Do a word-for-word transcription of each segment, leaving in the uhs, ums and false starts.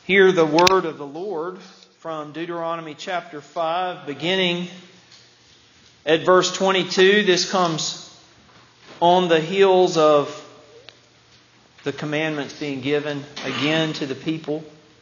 Hear the word of the Lord from Deuteronomy chapter five, beginning at verse twenty-two. This comes on the heels of the commandments being given again to the people.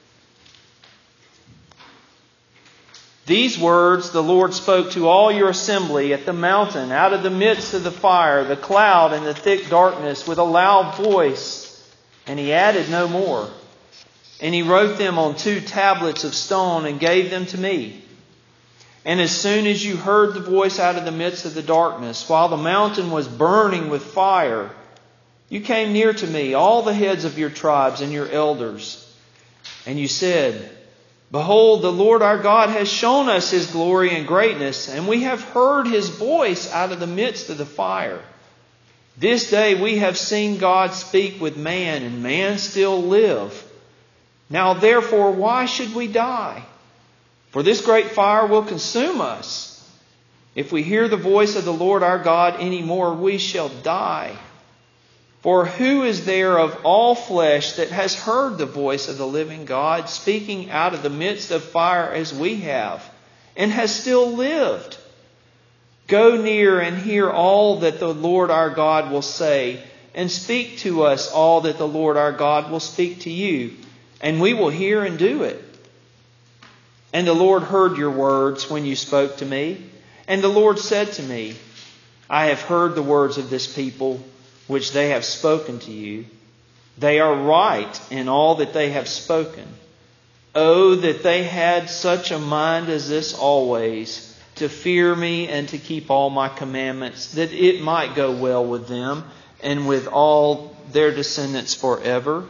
These words the Lord spoke to all your assembly at the mountain, out of the midst of the fire, the cloud, and the thick darkness, with a loud voice. And He added no more. And He wrote them on two tablets of stone and gave them to me. And as soon as you heard the voice out of the midst of the darkness, while the mountain was burning with fire, you came near to me, all the heads of your tribes and your elders. And you said, Behold, the Lord our God has shown us His glory and greatness, and we have heard His voice out of the midst of the fire. This day we have seen God speak with man, and man still live. Now therefore, why should we die? For this great fire will consume us. If we hear the voice of the Lord our God any more, we shall die. For who is there of all flesh that has heard the voice of the living God speaking out of the midst of fire as we have, and has still lived? Go near and hear all that the Lord our God will say, and speak to us all that the Lord our God will speak to you, and we will hear and do it. And the Lord heard your words when you spoke to me. And the Lord said to me, I have heard the words of this people, which they have spoken to you. They are right in all that they have spoken. Oh, that they had such a mind as this always, to fear me and to keep all my commandments, that it might go well with them and with all their descendants forever.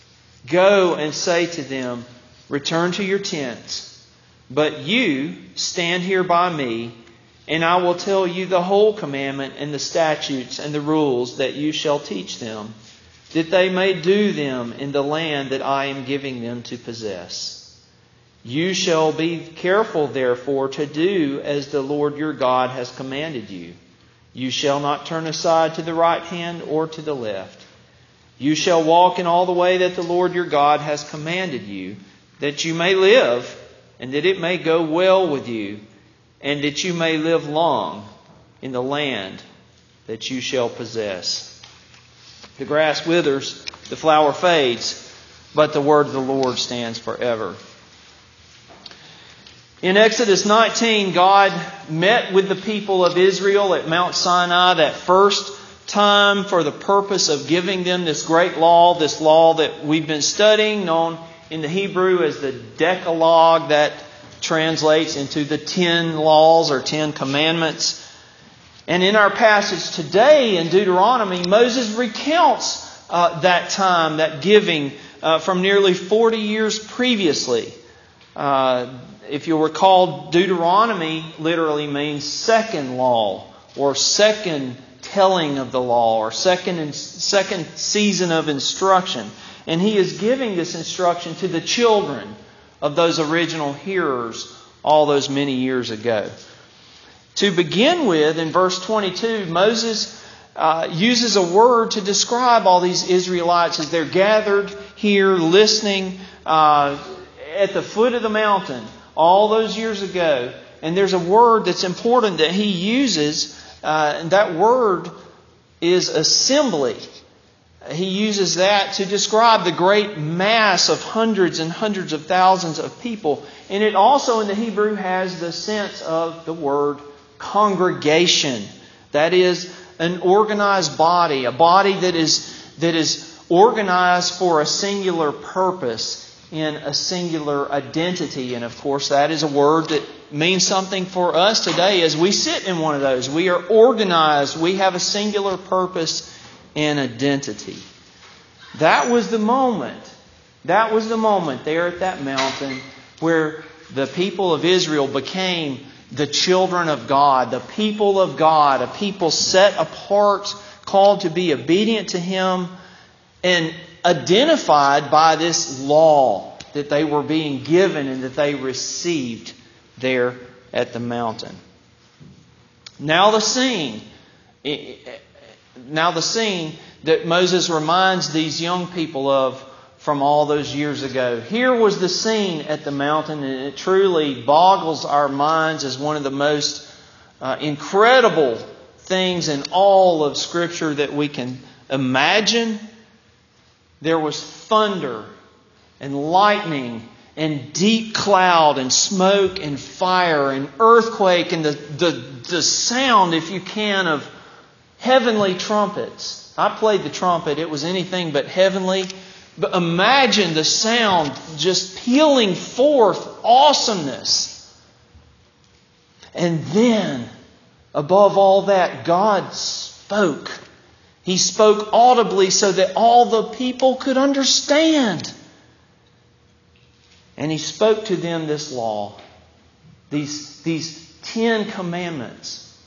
Go and say to them, Return to your tents, but you stand here by me, and I will tell you the whole commandment and the statutes and the rules that you shall teach them, that they may do them in the land that I am giving them to possess. You shall be careful, therefore, to do as the Lord your God has commanded you. You shall not turn aside to the right hand or to the left. You shall walk in all the way that the Lord your God has commanded you, that you may live, and that it may go well with you, and that you may live long in the land that you shall possess. The grass withers, the flower fades, but the word of the Lord stands forever. In Exodus nineteen, God met with the people of Israel at Mount Sinai that first time for the purpose of giving them this great law, this law that we've been studying, known in the Hebrew as the Decalogue, that translates into the ten laws or ten commandments. And in our passage today in Deuteronomy, Moses recounts uh, that time, that giving uh, from nearly forty years previously. Uh, if you'll recall, Deuteronomy literally means second law or second telling of the law or second second season of instruction. And he is giving this instruction to the children of those original hearers all those many years ago. To begin with, in verse twenty-two, Moses uh, uses a word to describe all these Israelites as they're gathered here listening uh, at the foot of the mountain all those years ago. And there's a word that's important that he uses, uh, and that word is assembly. He uses that to describe the great mass of hundreds and hundreds of thousands of people. And it also in the Hebrew has the sense of the word congregation. That is an organized body, a body that is that is organized for a singular purpose in a singular identity. And of course that is a word that means something for us today as we sit in one of those. We are organized. We have a singular purpose and identity. That was the moment. That was the moment there at that mountain where the people of Israel became the children of God, the people of God, a people set apart, called to be obedient to Him, and identified by this law that they were being given and that they received there at the mountain. Now the scene, now the scene that Moses reminds these young people of from all those years ago. Here was the scene at the mountain, and it truly boggles our minds as one of the most uh, incredible things in all of Scripture that we can imagine. There was thunder and lightning and deep cloud and smoke and fire and earthquake and the, the, the sound, if you can, of heavenly trumpets. I played the trumpet. It was anything but heavenly. But imagine the sound just pealing forth awesomeness. And then, above all that, God spoke. He spoke audibly so that all the people could understand. And He spoke to them this law, these, these Ten Commandments.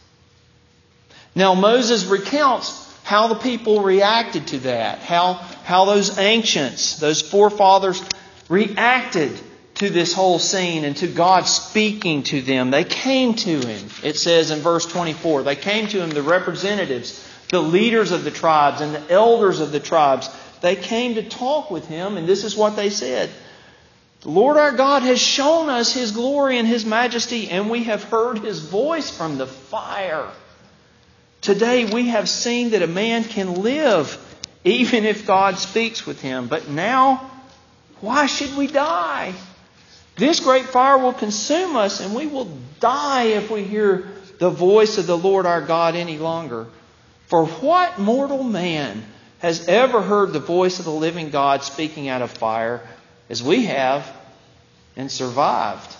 Now Moses recounts how the people reacted to that, how, how those ancients, those forefathers, reacted to this whole scene and to God speaking to them. They came to Him, it says in verse twenty-four. They came to Him, the representatives, the leaders of the tribes and the elders of the tribes. They came to talk with Him, and this is what they said. The Lord our God has shown us His glory and His majesty, and we have heard His voice from the fire. Today we have seen that a man can live even if God speaks with him. But now, why should we die? This great fire will consume us, and we will die if we hear the voice of the Lord our God any longer. For what mortal man has ever heard the voice of the living God speaking out of fire as we have and survived?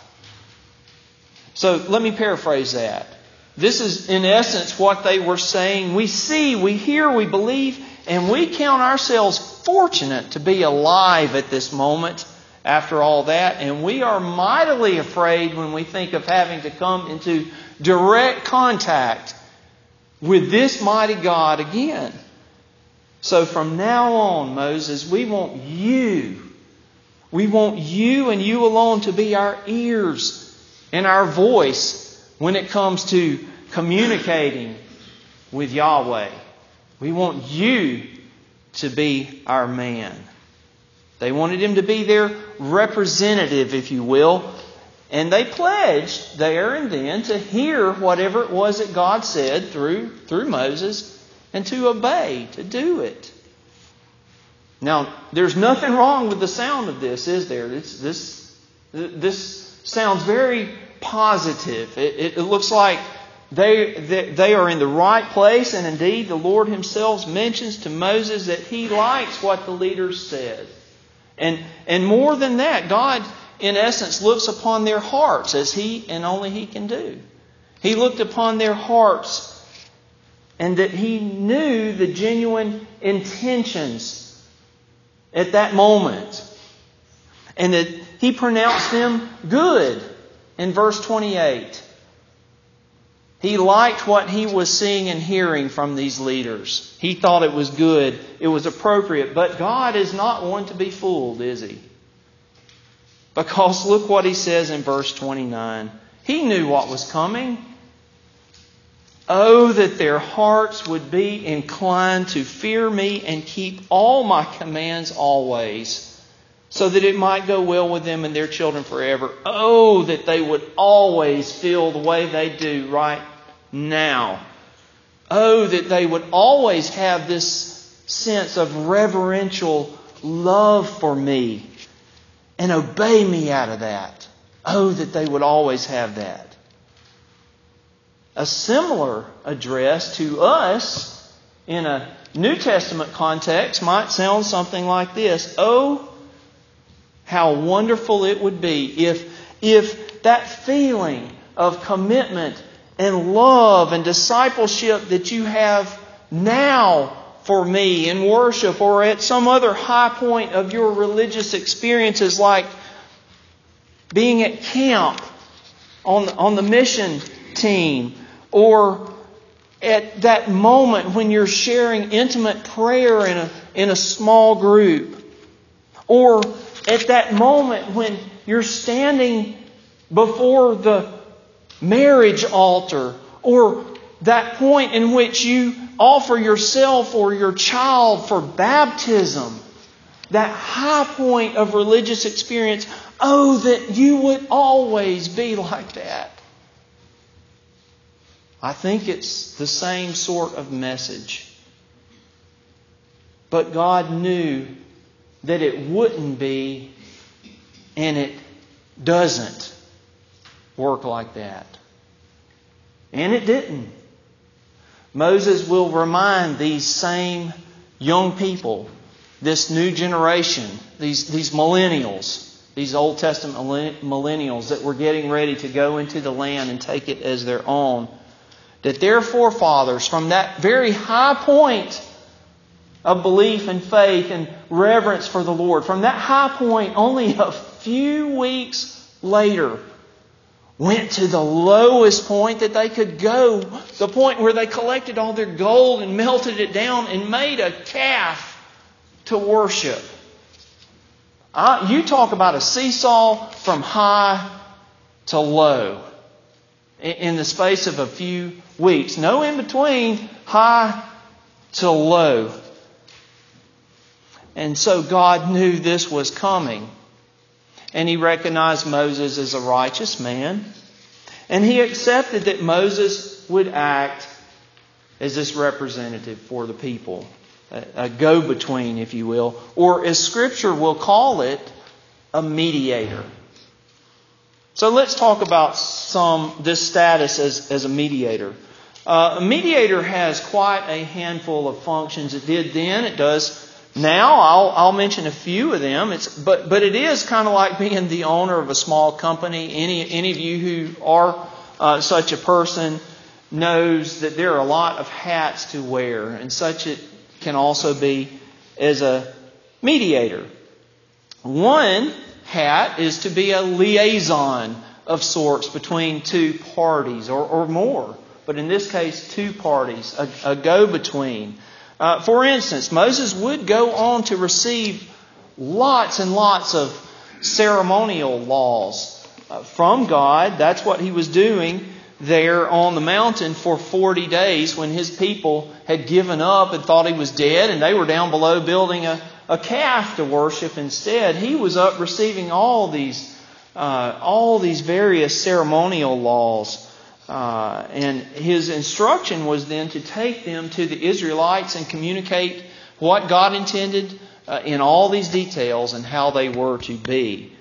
So let me paraphrase that. This is in essence what they were saying. We see, we hear, we believe, and we count ourselves fortunate to be alive at this moment after all that. And we are mightily afraid when we think of having to come into direct contact with this mighty God again. So from now on, Moses, we want you. We want you and you alone to be our ears and our voice when it comes to communicating with Yahweh. We want you to be our man. They wanted Him to be their representative, if you will. And they pledged there and then to hear whatever it was that God said through, through Moses and to obey, to do it. Now, there's nothing wrong with the sound of this, is there? This, this, this sounds very positive. It, it looks like they, they, they are in the right place. And indeed, the Lord Himself mentions to Moses that He likes what the leaders said. And, and more than that, God, in essence, looks upon their hearts as He and only He can do. He looked upon their hearts and that He knew the genuine intentions at that moment. And that He pronounced them good. In verse twenty-eight, He liked what He was seeing and hearing from these leaders. He thought it was good. It was appropriate. But God is not one to be fooled, is He? Because look what He says in verse twenty-nine. He knew what was coming. Oh, that their hearts would be inclined to fear Me and keep all My commands always, so that it might go well with them and their children forever. Oh, that they would always feel the way they do right now. Oh, that they would always have this sense of reverential love for Me and obey Me out of that. Oh, that they would always have that. A similar address to us in a New Testament context might sound something like this. Oh, how wonderful it would be if, if that feeling of commitment and love and discipleship that you have now for Me in worship or at some other high point of your religious experiences, like being at camp on, on the mission team, or at that moment when you're sharing intimate prayer in a, in a small group, or at that moment when you're standing before the marriage altar, or that point in which you offer yourself or your child for baptism. that high point of religious experience. Oh, that you would always be like that. I think it's the same sort of message. But God knew that it wouldn't be, and it doesn't work like that. And it didn't. Moses will remind these same young people, this new generation, these, these millennials, these Old Testament millennials that were getting ready to go into the land and take it as their own, that their forefathers, from that very high point of belief and faith and reverence for the Lord, from that high point, only a few weeks later, went to the lowest point that they could go, the point where they collected all their gold and melted it down and made a calf to worship. Uh, you talk about a seesaw from high to low in, in the space of a few weeks. No in between, high to low. And so God knew this was coming. And He recognized Moses as a righteous man. And He accepted that Moses would act as this representative for the people. A, a go-between, if you will. Or as Scripture will call it, a mediator. So let's talk about some this status as, as a mediator. Uh, a mediator has quite a handful of functions. It did then. It does now. I'll, I'll mention a few of them. It's but but it is kind of like being the owner of a small company. Any any of you who are uh, such a person knows that there are a lot of hats to wear, and such it can also be as a mediator. One hat is to be a liaison of sorts between two parties or, or more. But in this case, two parties, a, a go-between. Uh, for instance, Moses would go on to receive lots and lots of ceremonial laws uh, from God. That's what he was doing there on the mountain for forty days when his people had given up and thought he was dead, and they were down below building a, a calf to worship instead. He was up receiving all these, uh, all these various ceremonial laws. Uh, and his instruction was then to take them to the Israelites and communicate what God intended uh, in all these details and how they were to be.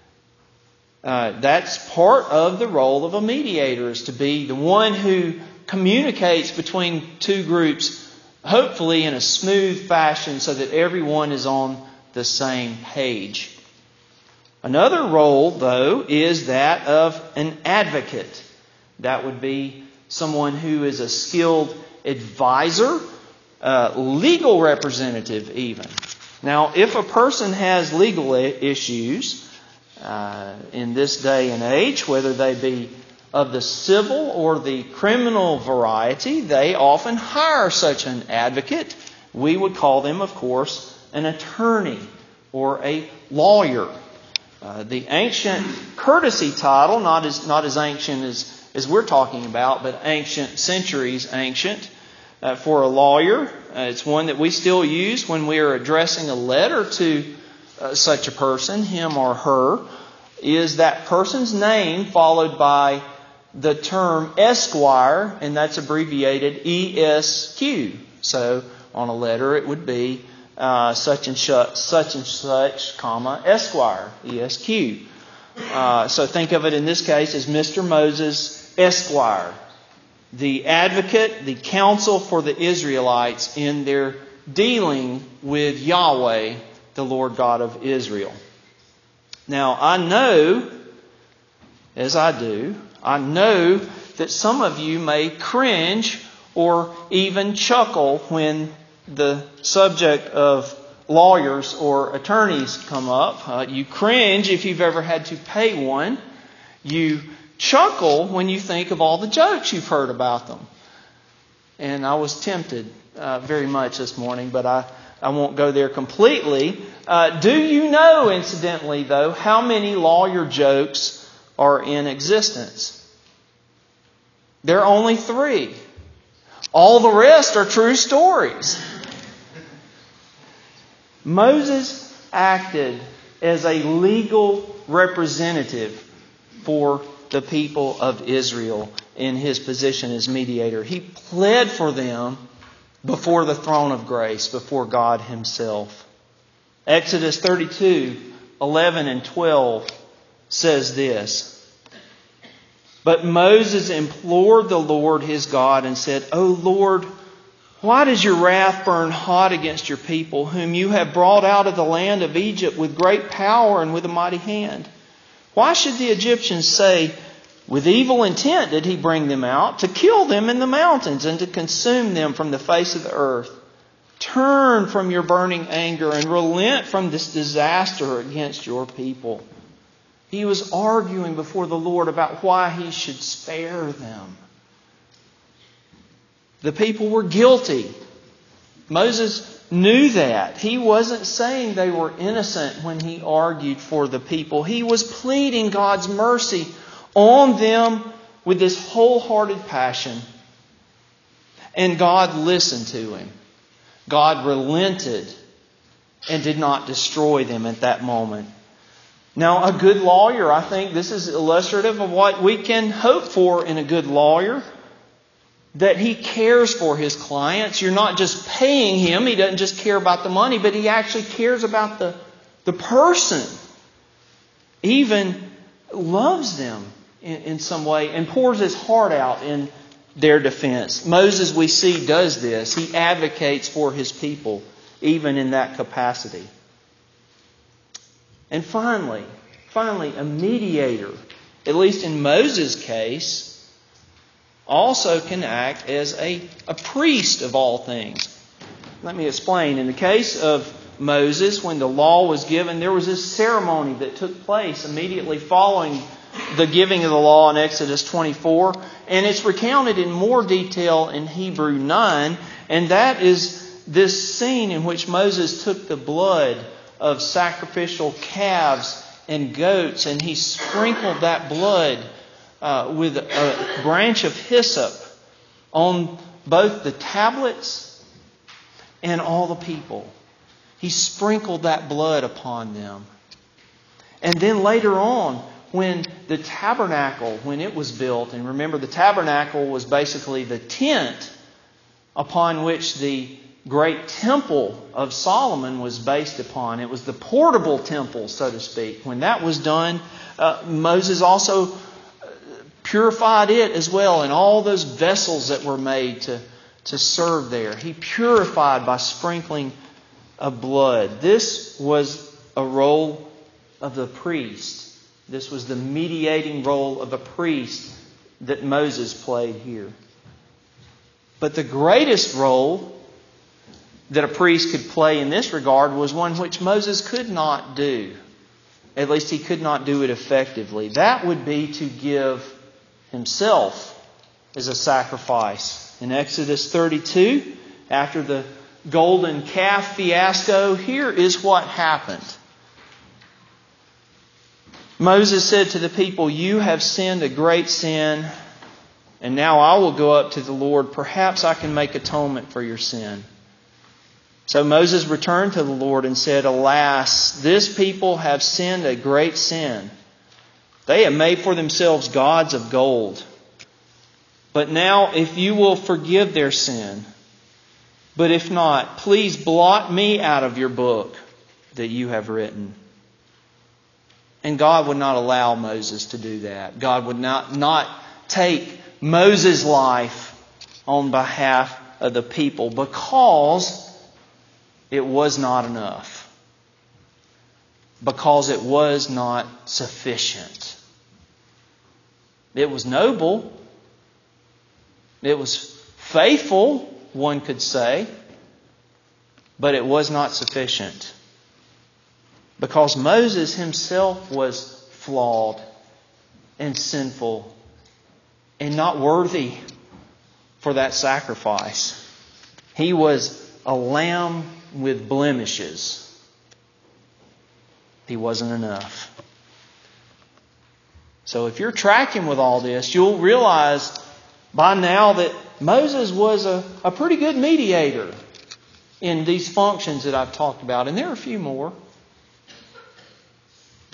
Uh, that's part of the role of a mediator, is to be the one who communicates between two groups, hopefully in a smooth fashion so that everyone is on the same page. Another role, though, is that of an advocate. That would be someone who is a skilled advisor, uh, legal representative even. Now, if a person has legal issues uh, in this day and age, whether they be of the civil or the criminal variety, they often hire such an advocate. We would call them, of course, an attorney or a lawyer. Uh, the ancient courtesy title, not as not as ancient as as we're talking about, but ancient, centuries ancient, uh, for a lawyer. Uh, it's one that we still use when we are addressing a letter to uh, such a person, him or her, is that person's name followed by the term Esquire, and that's abbreviated E S Q. So on a letter it would be uh, such and such, such and such, comma, Esquire, E S Q. Uh, so think of it in this case as Mister Moses Esquire, the advocate, the counsel for the Israelites in their dealing with Yahweh, the Lord God of Israel. Now, I know, as I do, I know that some of you may cringe or even chuckle when the subject of lawyers or attorneys come up. Uh, you cringe if you've ever had to pay one. You chuckle when you think of all the jokes you've heard about them. And I was tempted uh, very much this morning, but I, I won't go there completely. Uh, do you know, incidentally, though, how many lawyer jokes are in existence? There are only three. All the rest are true stories. Moses acted as a legal representative for the people of Israel in his position as mediator. He pled for them before the throne of grace, before God Himself. Exodus thirty-two, eleven and twelve says this. But Moses implored the Lord his God and said, O Lord, why does your wrath burn hot against your people, whom you have brought out of the land of Egypt with great power and with a mighty hand? Why should the Egyptians say, with evil intent did he bring them out, to kill them in the mountains and to consume them from the face of the earth? Turn from your burning anger and relent from this disaster against your people. He was arguing before the Lord about why He should spare them. The people were guilty. Moses knew that. He wasn't saying they were innocent when he argued for the people. He was pleading God's mercy on them with this wholehearted passion. And God listened to him. God relented and did not destroy them at that moment. Now, a good lawyer, I think this is illustrative of what we can hope for in a good lawyer. That he cares for his clients. You're not just paying him. He doesn't just care about the money, but he actually cares about the, the person. Even loves them in, in some way and pours his heart out in their defense. Moses, we see, does this. He advocates for his people, even in that capacity. And finally, finally, a mediator, at least in Moses' case, also can act as a, a priest of all things. Let me explain. In the case of Moses, when the law was given, there was this ceremony that took place immediately following the giving of the law in Exodus twenty-four. And it's recounted in more detail in Hebrew nine. And that is this scene in which Moses took the blood of sacrificial calves and goats, and he sprinkled that blood uh, with a branch of hyssop on both the tablets and all the people. He sprinkled that blood upon them. And then later on, when the tabernacle, when it was built, and remember the tabernacle was basically the tent upon which the great temple of Solomon was based upon. It was the portable temple, so to speak. When that was done, uh, Moses also purified it as well, and all those vessels that were made to, to serve there. He purified by sprinkling of blood. This was a role of the priest. This was the mediating role of a priest that Moses played here. But the greatest role that a priest could play in this regard was one which Moses could not do. At least he could not do it effectively. That would be to give himself as a sacrifice. In Exodus thirty-two, after the golden calf fiasco, here is what happened. Moses said to the people, "You have sinned a great sin, and now I will go up to the Lord. Perhaps I can make atonement for your sin." So Moses returned to the Lord and said, "Alas, this people have sinned a great sin. They have made for themselves gods of gold. But now, if you will forgive their sin, but if not, please blot me out of your book that you have written." And God would not allow Moses to do that. God would not, not take Moses' life on behalf of the people because it was not enough. Because it was not sufficient. It was noble. It was faithful, one could say. But it was not sufficient. Because Moses himself was flawed and sinful and not worthy for that sacrifice. He was a lamb with blemishes. He wasn't enough. So if you're tracking with all this, you'll realize by now that Moses was a, a pretty good mediator in these functions that I've talked about. And there are a few more.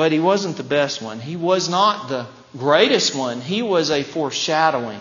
but He wasn't the best one. He was not the greatest one. He was a foreshadowing.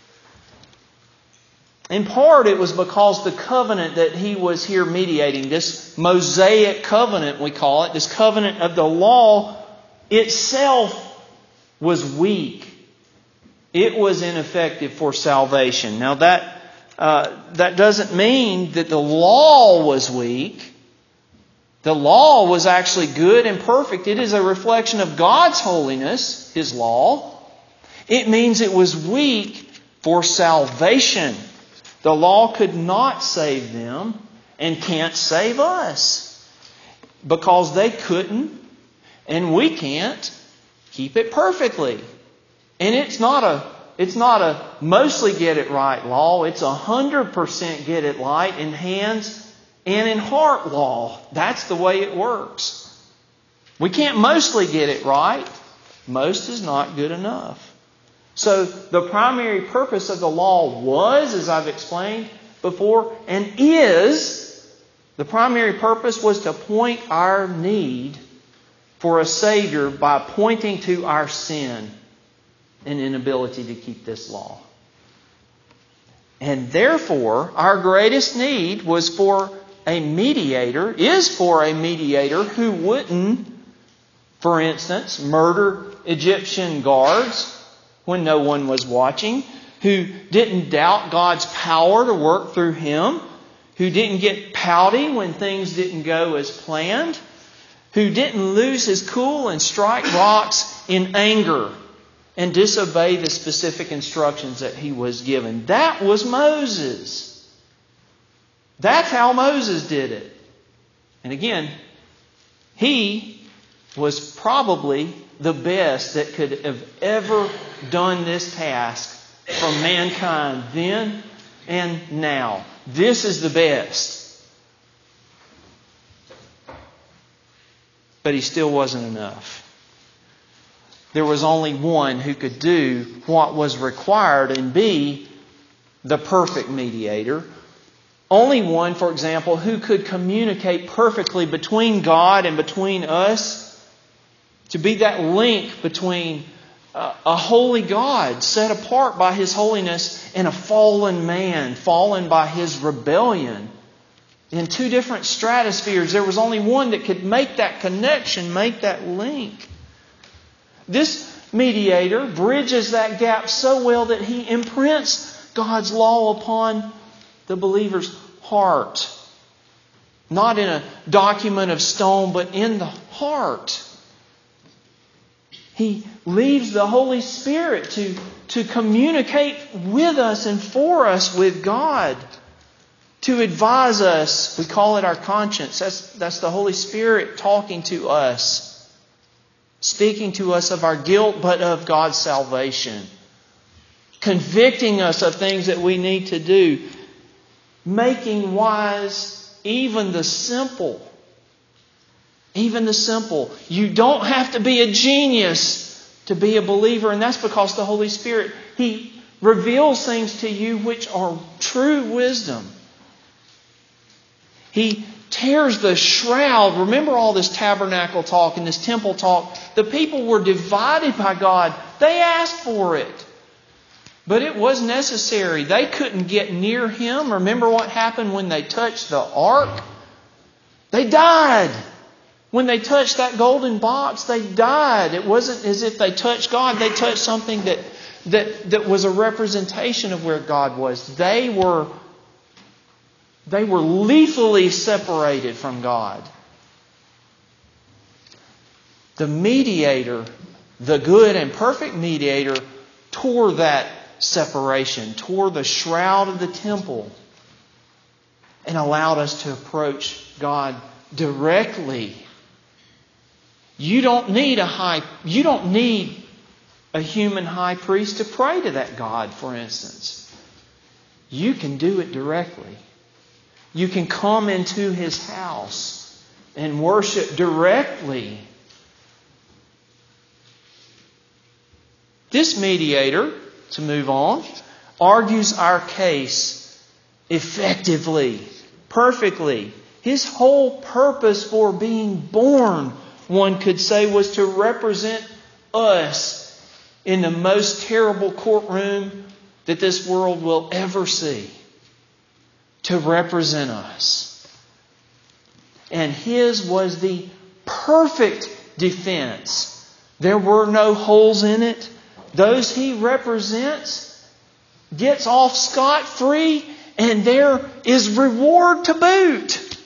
In part, it was because the covenant that He was here mediating, this Mosaic covenant we call it, this covenant of the law itself was weak. It was ineffective for salvation. Now that uh, that doesn't mean that the law was weak. The law was actually good and perfect. It is a reflection of God's holiness, His law. It means it was weak for salvation. The law could not save them and can't save us because they couldn't and we can't keep it perfectly. And it's not a it's not a mostly get it right law. It's a hundred percent get it right in hands and in heart law. That's the way it works. We can't mostly get it right. Most is not good enough. So the primary purpose of the law was, as I've explained before, and is, the primary purpose was to point our need for a Savior by pointing to our sin and inability to keep this law. And therefore, our greatest need was for a mediator, is for a mediator who wouldn't, for instance, murder Egyptian guards when no one was watching, who didn't doubt God's power to work through him, who didn't get pouty when things didn't go as planned, who didn't lose his cool and strike rocks in anger and disobey the specific instructions that he was given. That was Moses. That's how Moses did it. And again, he was probably the best that could have ever done this task for mankind then and now. This is the best. But he still wasn't enough. There was only one who could do what was required and be the perfect mediator. Only one, for example, who could communicate perfectly between God and between us. To be that link between a, a holy God set apart by His holiness and a fallen man fallen by his rebellion. In two different stratospheres, there was only one that could make that connection, make that link. This mediator bridges that gap so well that he imprints God's law upon the believer's heart. Not in a document of stone, but in the heart. He leaves the Holy Spirit to, to communicate with us and for us with God. To advise us. We call it our conscience. That's, that's the Holy Spirit talking to us. Speaking to us of our guilt, but of God's salvation. Convicting us of things that we need to do. Making wise even the simple. Even the simple. You don't have to be a genius to be a believer. And that's because the Holy Spirit, He reveals things to you which are true wisdom. He tears the shroud. Remember all this tabernacle talk and this temple talk. The people were divided by God. They asked for it. But it was necessary. They couldn't get near Him. Remember what happened when they touched the ark? They died. When they touched that golden box, they died. It wasn't as if they touched God. They touched something that, that, that was a representation of where God was. They were, they were lethally separated from God. The mediator, the good and perfect mediator, tore that separation, tore the shroud of the temple, and allowed us to approach God directly. You don't need a high, you don't need a human high priest to pray to that God, for instance. You can do it directly. You can come into His house and worship directly. This mediator, to move on, argues our case effectively, perfectly. His whole purpose for being born one could say, was to represent us in the most terrible courtroom that this world will ever see. To represent us. And His was the perfect defense. There were no holes in it. Those He represents gets off scot-free, and there is reward to boot.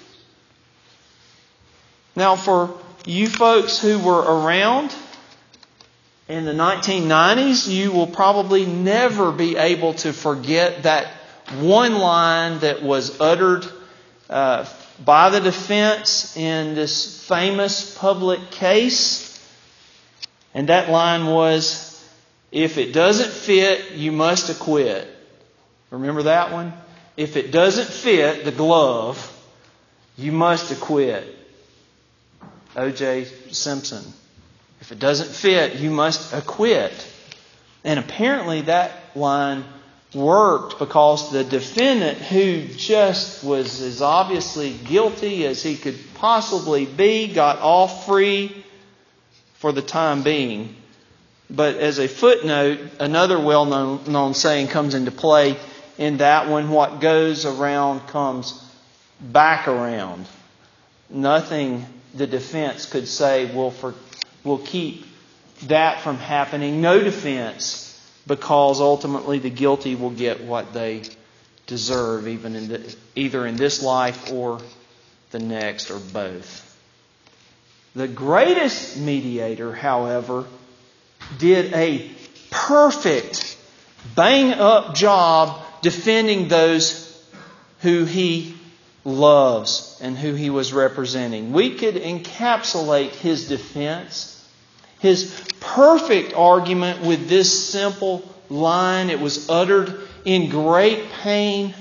Now, for you folks who were around in the nineteen nineties, you will probably never be able to forget that one line that was uttered uh, by the defense in this famous public case. And that line was, if it doesn't fit, you must acquit. Remember that one? If it doesn't fit the glove, you must acquit. O J Simpson. If it doesn't fit, you must acquit. And apparently that line worked because the defendant, who just was as obviously guilty as he could possibly be, got off free for the time being. But as a footnote, another well-known known saying comes into play in that one: what goes around comes back around. Nothing the defense could say will for, will keep that from happening. No defense, because ultimately the guilty will get what they deserve, even in the, either in this life or the next, or both. The greatest mediator, however, did a perfect, bang-up job defending those who He loves and who He was representing. We could encapsulate His defense, His perfect argument, with this simple line. It was uttered in great pain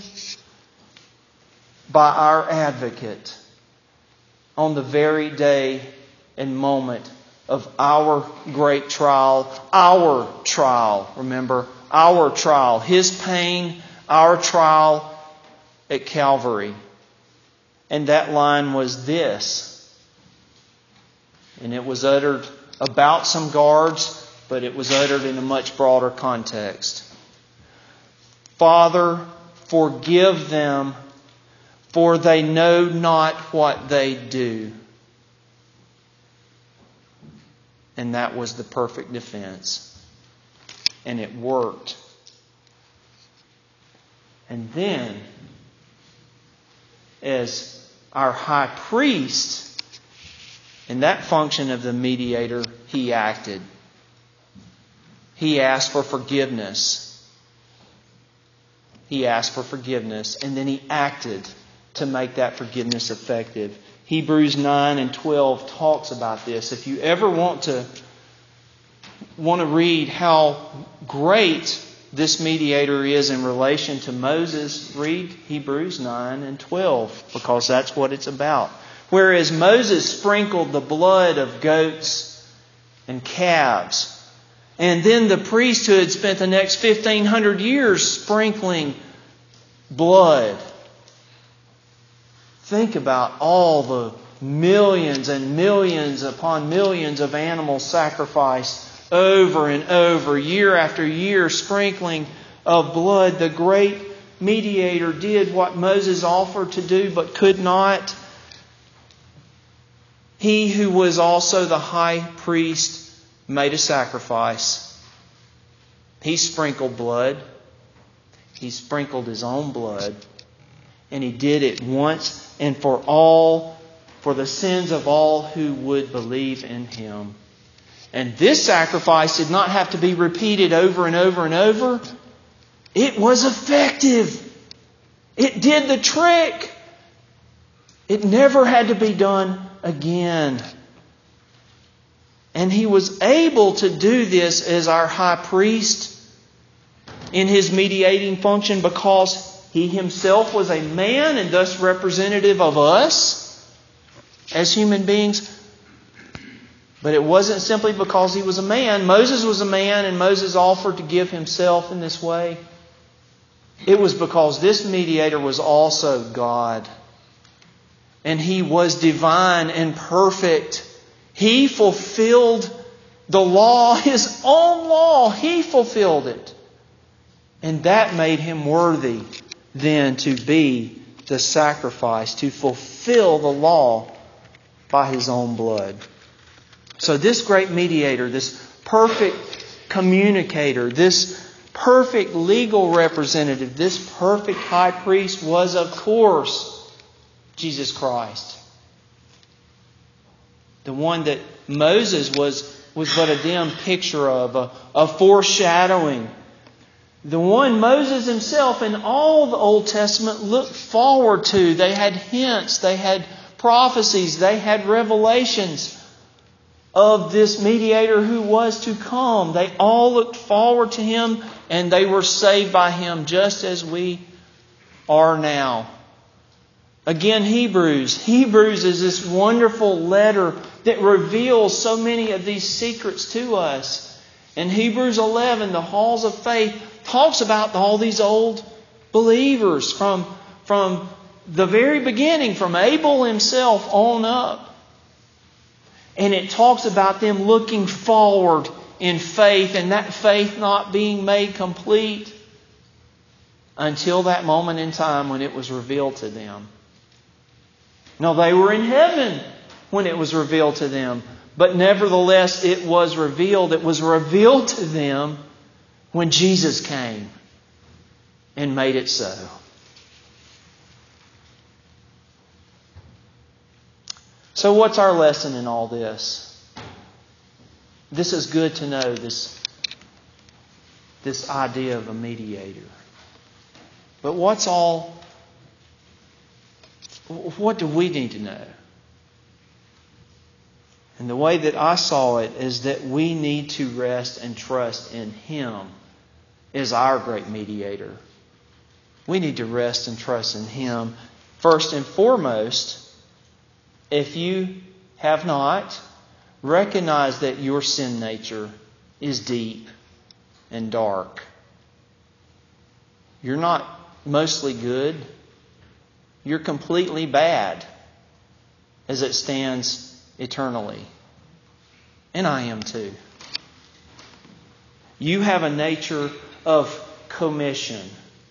by our advocate on the very day and moment of our great trial. Our trial, remember, our trial. His pain, our trial at Calvary. And that line was this. And it was uttered about some guards, but it was uttered in a much broader context. Father, forgive them, for they know not what they do. And that was the perfect defense. And it worked. And then, as our high priest, in that function of the mediator, He acted. He asked for forgiveness. He asked for forgiveness, and then He acted to make that forgiveness effective. Hebrews nine and twelve talks about this. If you ever want to want to read how great this mediator is in relation to Moses, read Hebrews nine and twelve, because that's what it's about. Whereas Moses sprinkled the blood of goats and calves, and then the priesthood spent the next fifteen hundred years sprinkling blood. Think about all the millions and millions upon millions of animals sacrificed over and over, year after year, sprinkling of blood. The great mediator did what Moses offered to do but could not. He who was also the high priest made a sacrifice. He sprinkled blood. He sprinkled His own blood. And He did it once and for all, for the sins of all who would believe in Him. And this sacrifice did not have to be repeated over and over and over. It was effective. It did the trick. It never had to be done again. And He was able to do this as our high priest in His mediating function because He Himself was a man and thus representative of us as human beings. But it wasn't simply because He was a man. Moses was a man, and Moses offered to give himself in this way. It was because this mediator was also God. And He was divine and perfect He fulfilled the law, His own law. He fulfilled it. And that made Him worthy then to be the sacrifice, to fulfill the law by His own blood. So this great mediator, this perfect communicator, this perfect legal representative, this perfect high priest was, of course, Jesus Christ. The one that Moses was, was but a dim picture of, a, a foreshadowing. The one Moses himself in all the Old Testament looked forward to. They had hints, they had prophecies, they had revelations of this mediator who was to come. They all looked forward to Him, and they were saved by Him just as we are now. Again, Hebrews. Hebrews is this wonderful letter that reveals so many of these secrets to us. In Hebrews eleven, the halls of faith talks about all these old believers from, from the very beginning, from Abel himself on up. And it talks about them looking forward in faith, and that faith not being made complete until that moment in time when it was revealed to them. Now, they were in heaven when it was revealed to them, but nevertheless it was revealed. It was revealed to them when Jesus came and made it so. So what's our lesson in all this? This is good to know, this, this idea of a mediator. But what's all... What do we need to know? And the way that I saw it is that we need to rest and trust in Him as our great mediator. We need to rest and trust in Him. First and foremost, if you have not, recognize that your sin nature is deep and dark. You're not mostly good. You're completely bad as it stands eternally. And I am too. You have a nature of commission.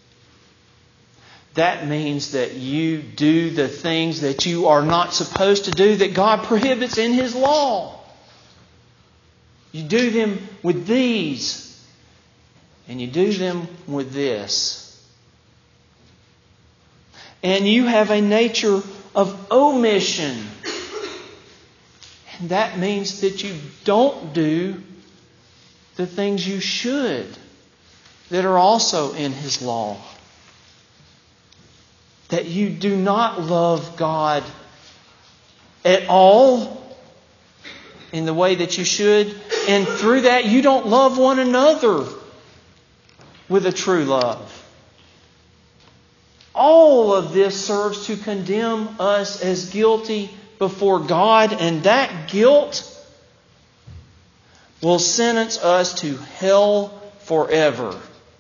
That means that you do the things that you are not supposed to do, that God prohibits in His law. You do them with these, and you do them with this. And you have a nature of omission. And that means that you don't do the things you should that are also in His law. That you do not love God at all in the way that you should. And through that you don't love one another with a true love. All of this serves to condemn us as guilty before God, and that guilt will sentence us to hell forever.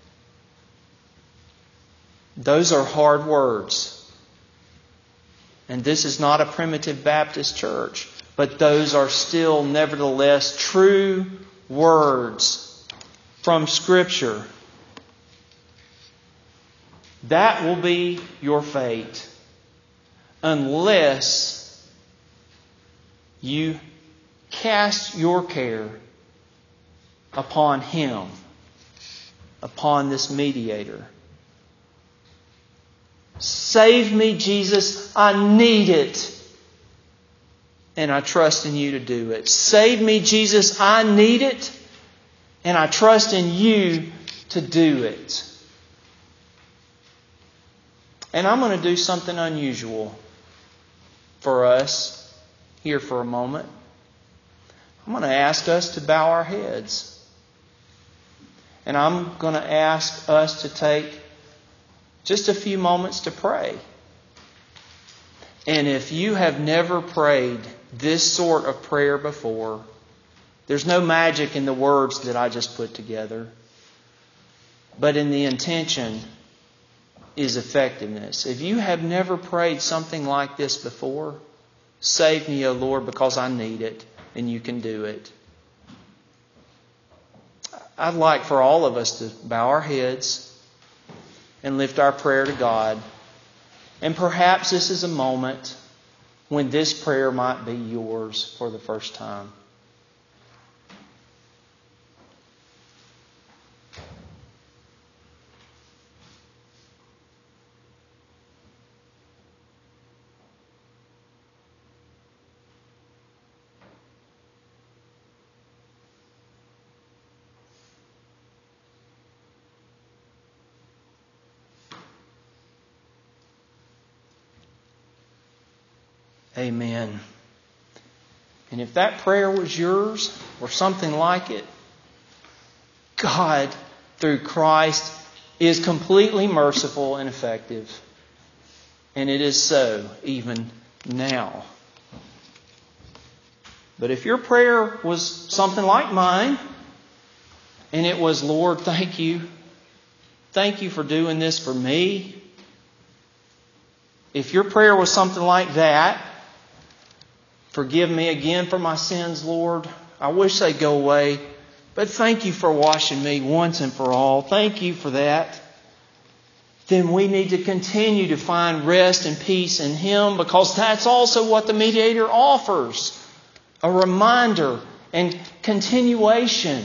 Those are hard words. And this is not a primitive Baptist church, but those are still nevertheless true words from Scripture. That will be your fate unless you cast your care upon Him, upon this mediator. Save me, Jesus. I need it. And I trust in You to do it. Save me, Jesus. I need it. And I trust in You to do it. And I'm going to do something unusual for us here for a moment. I'm going to ask us to bow our heads. And I'm going to ask us to take just a few moments to pray. And if you have never prayed this sort of prayer before, there's no magic in the words that I just put together, but in the intention is effectiveness. If you have never prayed something like this before, save me, O Lord, because I need it. and you can do it. I'd like for all of us to bow our heads and lift our prayer to God. And perhaps this is a moment when this prayer might be yours for the first time. Amen. And if that prayer was yours or something like it, God, through Christ, is completely merciful and effective. And it is so even now. But if your prayer was something like mine, and it was, Lord, thank you. Thank you for doing this for me. If your prayer was something like that, forgive me again for my sins, Lord. I wish they'd go away. But thank you for washing me once and for all. Thank you for that. Then we need to continue to find rest and peace in Him, because that's also what the mediator offers. A reminder and continuation.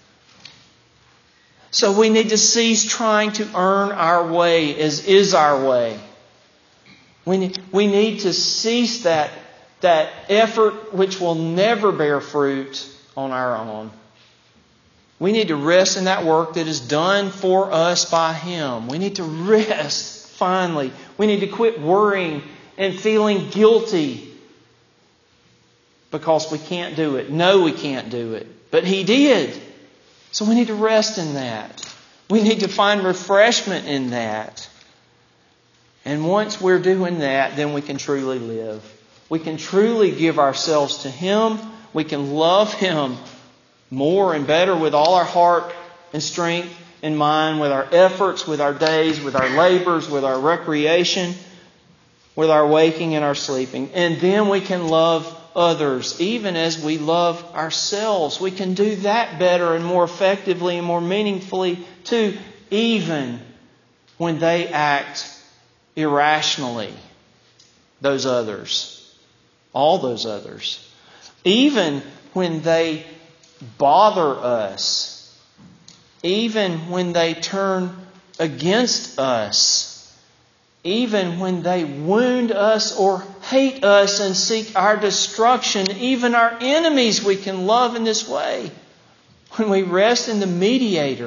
So we need to cease trying to earn our way as is our way. We need, we need to cease that That effort which will never bear fruit on our own. We need to rest in that work that is done for us by Him. We need to rest, finally. We need to quit worrying and feeling guilty because we can't do it. No, we can't do it. But He did. So we need to rest in that. We need to find refreshment in that. And once we're doing that, then we can truly live. We can truly give ourselves to Him. We can love Him more and better with all our heart and strength and mind, with our efforts, with our days, with our labors, with our recreation, with our waking and our sleeping. And then we can love others, even as we love ourselves. We can do that better and more effectively and more meaningfully too, even when they act irrationally, those others. All those others. Even when they bother us. Even when they turn against us. Even when they wound us or hate us and seek our destruction. Even our enemies we can love in this way. When we rest in the mediator.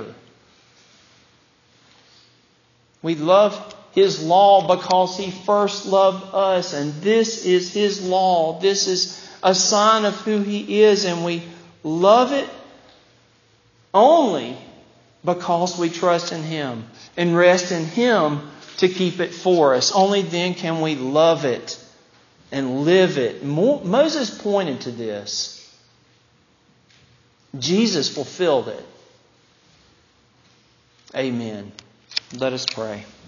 We love His law because He first loved us. And this is His law. This is a sign of who He is. And we love it only because we trust in Him and rest in Him to keep it for us. Only then can we love it and live it. Moses pointed to this. Jesus fulfilled it. Amen. Let us pray.